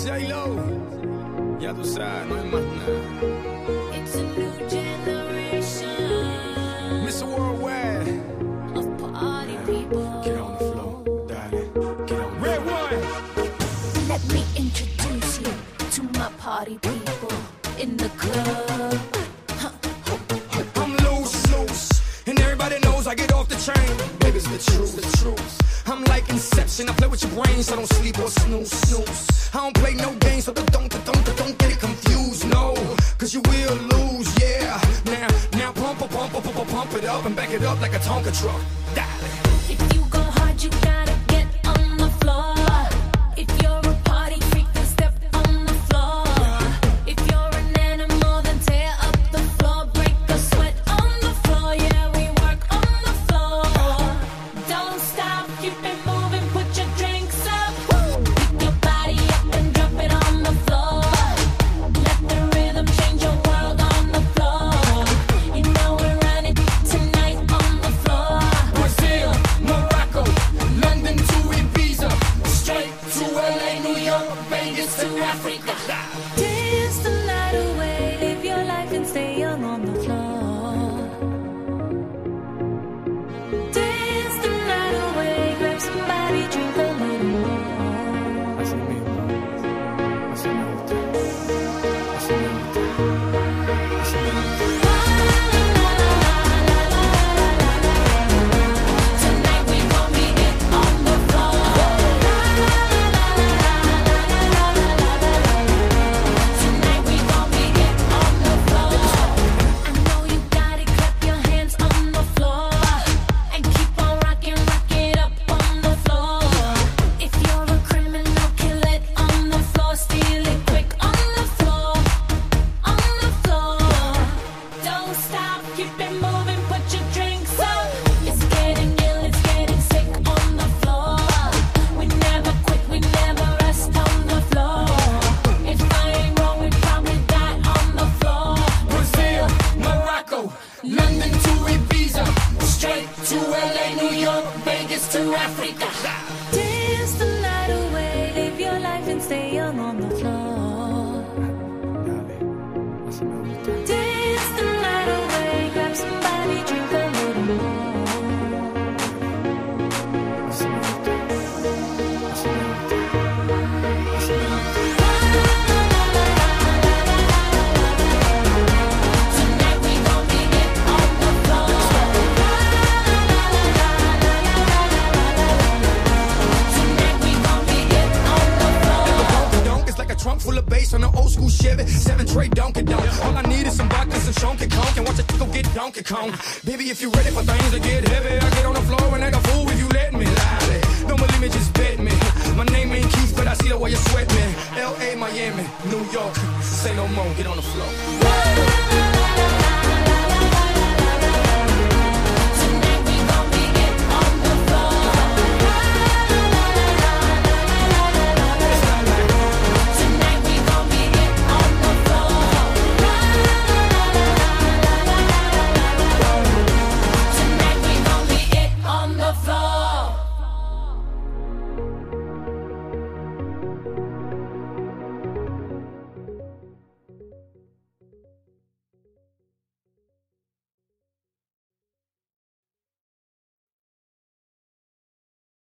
J-Lo, ya tú sabes, no hay más nada. It's a new generation. Mr. Worldwide, of party people. get on the floor, darling, get on. Red one. Let me introduce you to my party people in the club. I'm loose, and everybody knows I get off the chain. Baby, it's the truth. I'm like Inception, I play with your brain, so don't sleep or snooze. I don't play no games, so don't get it confused, no. Cause you will lose, yeah. Now pump it up and back it up like a Tonka truck. Darling. If you go hard, you gotta get on the floor. If you're a party freak, then step on the floor. If you're an animal, then tear up the floor. Break a sweat on the floor, yeah, we work on the floor. Don't stop, keep it moving, put your drinks up. Pick your body up and drop it on the floor. Let the rhythm change your world on the floor. You know we're running tonight on the floor. Brazil, Morocco, London to Ibiza, straight to LA, New York, Vegas to Africa. Dance the night away, live your life and stay young on the floor. Dance the night away, grab somebody, drink a little more. Tonight we gon' be it on the floor. Tonight we gon' be it on the floor. I know you got it, clap your hands on the floor. And keep on rocking, rock it up on the floor. If you're a criminal, kill it on the floor. Steal it quick on the floor. On the floor. Don't stop, keep it moving, put your drinks up. It's getting ill, it's getting sick on the floor. We never quit, we never rest on the floor. If I ain't wrong, we probably die on the floor. Brazil, Morocco, London to Ibiza, straight to LA, New York, Vegas to Africa. Dance the night away, live your life and stay young on the floor. Dance the night away, grab somebody, drink a little more. Tonight we gon' be it on the floor. Tonight we gon' be it on the floor. Donk is like a trunk full of bass on an old school Chevy 7-tray Donkey Donk. All I need is some vodka, some Shonky Conk, and watch a go get Donkey Kong. Baby, if you ready for things to get heavy, I get on the floor and act a fool if you let me. Lie. Don't believe me, just bet me. My name ain't Keith, but I see the way you sweat me. L.A., Miami, New York, say no more, get on the floor.